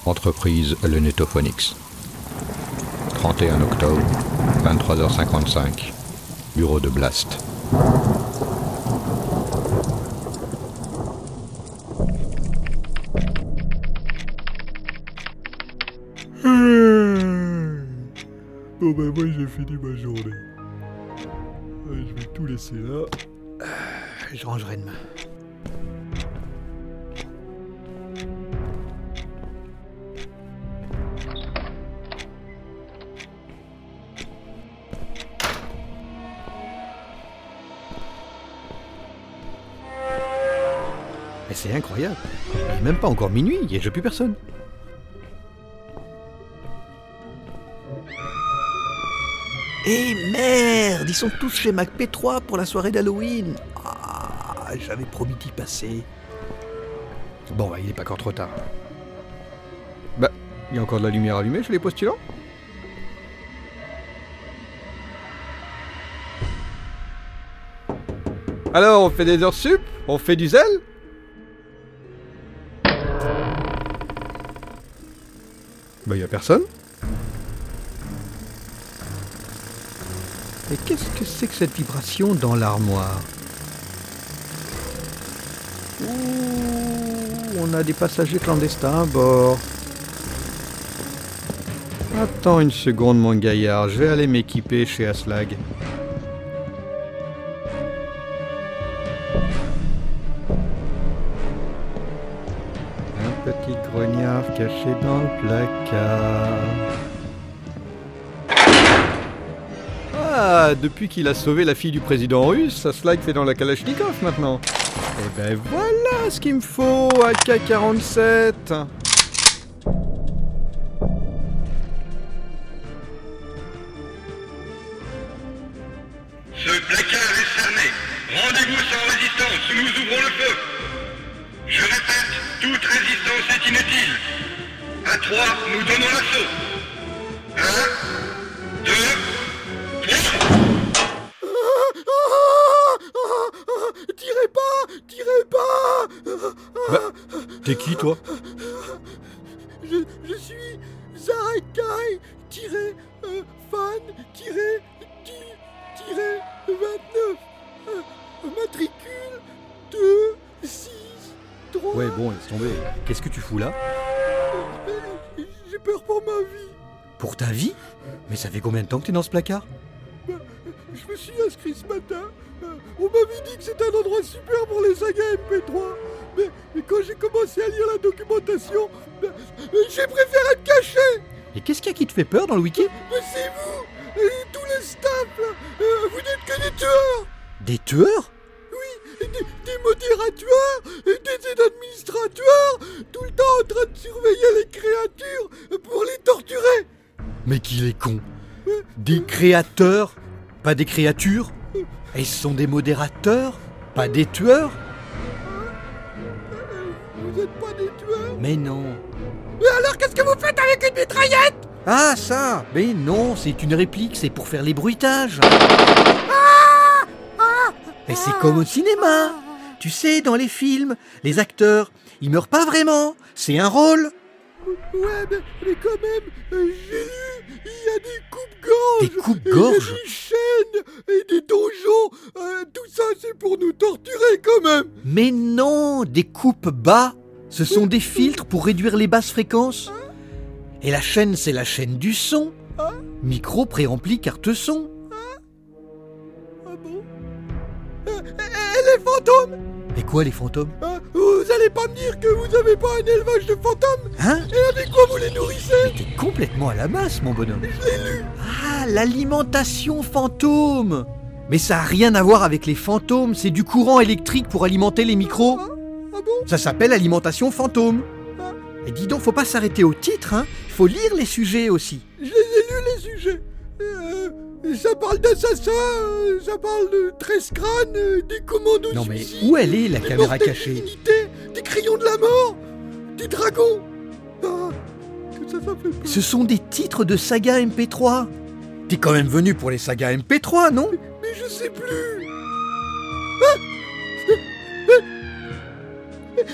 Entreprise Le Netophonix. 31 octobre, 23h55. Bureau de Blast. Bon ben moi j'ai fini ma journée. Je vais tout laisser là. Je rangerai demain. Mais c'est incroyable. Il n'est même pas encore minuit, il n'y a déjà plus personne. Eh merde, ils sont tous chez Mac P3 pour la soirée d'Halloween. Ah, j'avais promis d'y passer. Bon, bah, il est pas encore trop tard. Bah, il y a encore de la lumière allumée chez les postulants. Alors, on fait des heures sup? On fait du zèle? Bah, y a personne. Et qu'est-ce que c'est que cette vibration dans l'armoire? Ouh, on a des passagers clandestins à bord. Attends une seconde, mon gaillard, je vais aller m'équiper chez Aslag. Un petit grognard caché dans le placard. Ah, depuis qu'il a sauvé la fille du président russe, Aslag fait dans la Kalachnikov maintenant. Et ben voilà ce qu'il me faut, AK-47. Ce placard est cerné. Rendez-vous sans résistance ou nous ouvrons le feu. Je répète, toute résistance est inutile. À 3, nous donnons l'assaut. 1, 2, 3. Tirez pas. Bah, t'es qui toi? Je suis Zarakai, fan, 29, matricule 2, 6, 3... Ouais bon, laisse tomber. Qu'est-ce que tu fous là? J'ai peur pour ma vie. Pour ta vie? Mais ça fait combien de temps que t'es dans ce placard? Je me suis inscrit ce matin. On m'avait dit que c'était un endroit super pour les sagas MP3. Mais quand j'ai commencé à lire la documentation, j'ai préféré me cacher. Et qu'est-ce qu'il y a qui te fait peur dans le wiki? Mais c'est vous, tous les staffs, là. Vous n'êtes que des tueurs. Des tueurs? Oui, des modérateurs, des administrateurs, tout le temps en train de surveiller les créatures pour les torturer. Mais qu'il est con. Des créateurs, pas des créatures? Et ce sont des modérateurs, pas des tueurs? Vous n'êtes pas des tueurs? Mais non. Mais alors qu'est-ce que vous faites avec une mitraillette? Ah ça! Mais non, c'est une réplique, c'est pour faire les bruitages. Mais c'est comme au cinéma. Tu sais, dans les films, les acteurs, ils meurent pas vraiment, c'est un rôle. Ouais, mais quand même, j'ai lu, il y a des coupes-gorges. Des coupes-gorges? Il y a des chaînes et des donjons. Tout ça, c'est pour nous torturer quand même. Mais non, des coupes bas, ce sont des filtres pour réduire les basses fréquences. Et la chaîne, c'est la chaîne du son. Micro pré-rempli carte son. Ah bon? Et les fantômes? Et quoi les fantômes? Vous allez pas me dire que vous avez pas un élevage de fantômes? Hein? Et avec quoi vous les nourrissez? Mais t'es complètement à la masse, mon bonhomme. Je l'ai lu. Ah, l'alimentation fantôme. Mais ça a rien à voir avec les fantômes, c'est du courant électrique pour alimenter les micros. Ah bon? Ça s'appelle alimentation fantôme. Et dis donc, faut pas s'arrêter au titre, hein. Faut lire les sujets aussi. Je les ai lus, les sujets. Ça parle d'assassins, ça parle de 13 crânes, des commandos Non mais suicides, où elle est la des caméra mortels cachée? divinités, des crayons de la mort, des dragons. Tout ça fait peur. Ce sont des titres de saga MP3. T'es quand même venu pour les sagas MP3, non? Mais je sais plus.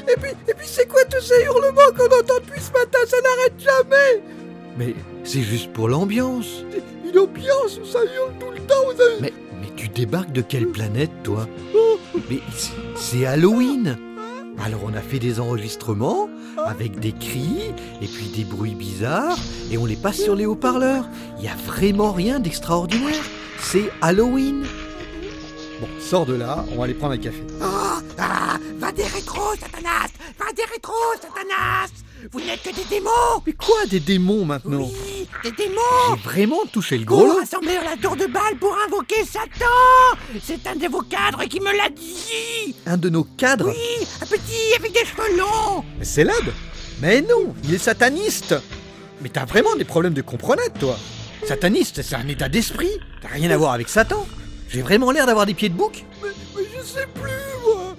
Et puis c'est quoi tous ces hurlements qu'on entend depuis ce matin? Ça n'arrête jamais. Mais c'est juste pour l'ambiance. Une ambiance où ça hurle tout le temps, vous avez... Mais tu débarques de quelle planète, toi? Mais c'est Halloween. Alors on a fait des enregistrements avec des cris et puis des bruits bizarres et on les passe sur les haut-parleurs. Il n'y a vraiment rien d'extraordinaire. C'est Halloween. Bon, sors de là, on va aller prendre un café. Va des rétros, Satanas! Va des rétros, Satanas! Vous n'êtes que des démons! Mais quoi, des démons maintenant? Oui, des démons! J'ai vraiment touché le gros Vous lot. rassemblez la tour de Bâle pour invoquer Satan! C'est un de vos cadres qui me l'a dit! Un de nos cadres? Oui, un petit avec des cheveux longs! Mais c'est Lad? Mais non, il est sataniste. Mais t'as vraiment des problèmes de comprenette, toi. Sataniste, c'est un état d'esprit. T'as rien à voir avec Satan. J'ai vraiment l'air d'avoir des pieds de bouc? Mais je sais plus, moi.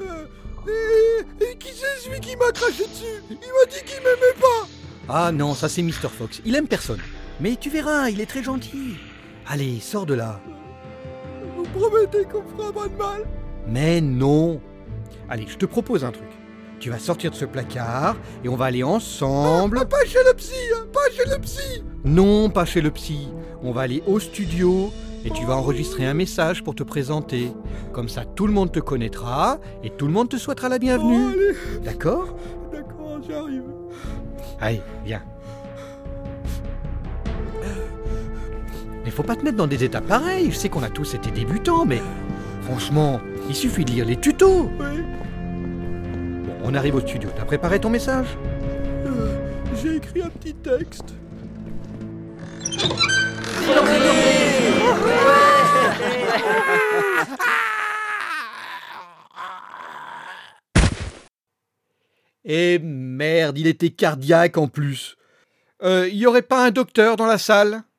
Et qui c'est celui qui m'a craché dessus? Il m'a dit qu'il m'aimait pas. Ah non, ça c'est Mr. Fox. Il aime personne. Mais tu verras, il est très gentil. Allez, sors de là. Vous promettez qu'on fera pas de mal? Mais non. Allez, je te propose un truc. Tu vas sortir de ce placard et on va aller ensemble. Pas chez le psy, hein, pas chez le psy. Non, pas chez le psy. On va aller au studio et tu vas enregistrer un message pour te présenter. Comme ça, tout le monde te connaîtra et tout le monde te souhaitera la bienvenue. Allez, D'accord? d'accord, j'arrive. Allez, viens. Mais faut pas te mettre dans des états pareils. Je sais qu'on a tous été débutants, mais franchement, il suffit de lire les tutos. Oui, Bon, on arrive au studio. T'as préparé ton message? j'ai écrit un petit texte. Eh merde, il était cardiaque en plus. Y aurait pas un docteur dans la salle?